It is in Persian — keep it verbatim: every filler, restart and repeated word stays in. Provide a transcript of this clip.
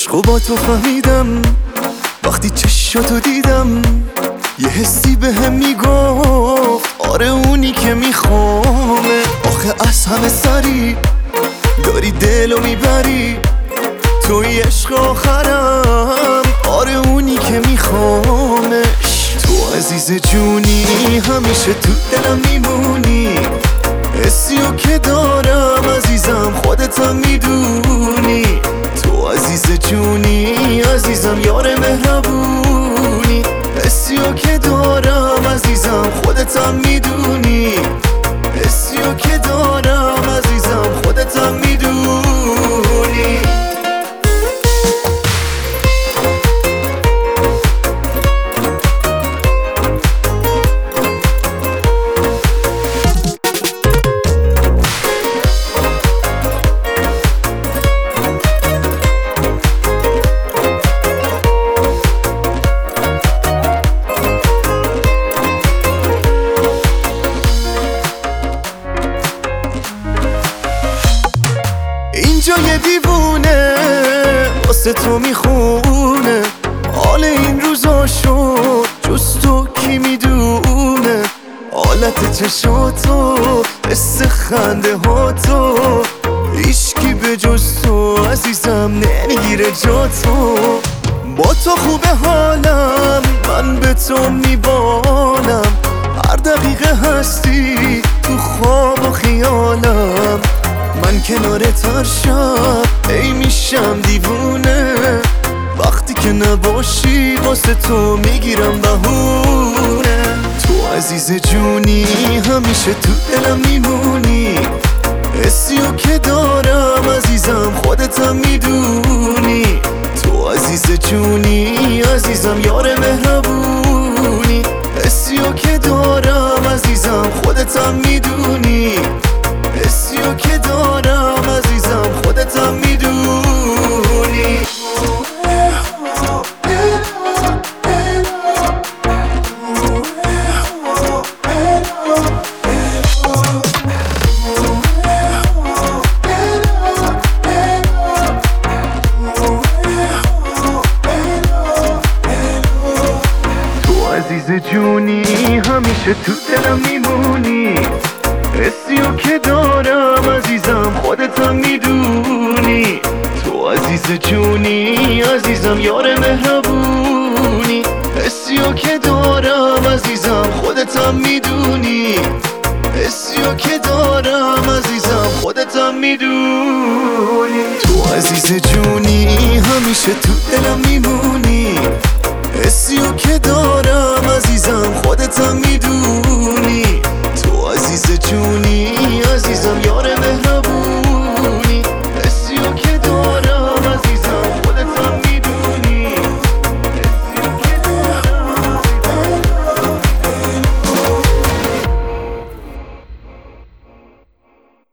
عشقو با تو فهمیدم وقتی چشاتو دیدم، یه حسی به هم میگفت آره اونی که میخوامه. آخه از همه سری داری دلو میبری، توی عشق آخرم آره اونی که میخوامش. تو عزیز جونی همیشه تو دلم میمونی، حسیو که دارم عزیزم خودتم میدونی. تو عزیز جونی عزیزم یار مهربونی، حسیو که دارم عزیزم خودتم میدونی. حسیو که دارم عزیزم خودتم میدونی. اینجا یه دیوونه واسه تو میخونه، حال این روزا شد جز تو کی میدونه. حالت چشاتو، حس خنده ها تو، هیچکی به جز تو عزیزم نمیگیره جا تو. با تو خوبه حالم، من به تو میبالم، هر دقیقه هستی تو خواب و خیالم. من کنارت هر شب ای میشم دیوونه، وقتی که نباشی واسه تو میگیرم بهونه. تو عزیز جونی همیشه تو دلم میمونی، حسیو که دارم عزیزم خودتم میدونی. تو عزیز جونی عزیزم یار مهربونی، حسیو که دارم عزیزم خودتم میدونی. حسیو که دارم عزیزم خودتم میدونی. تو عزیز جونی همیشه تو دلم میمونی، حسیو که دارم عزیزم خودتم میدونی. تو عزیز جونی عزیزم یار مهربونی، حسیو که دارم عزیزم خودتم میدونی. حسیو که دارم عزیزم خودتم میدونی. تو عزیز جونی همیشه تو دلم میمونی،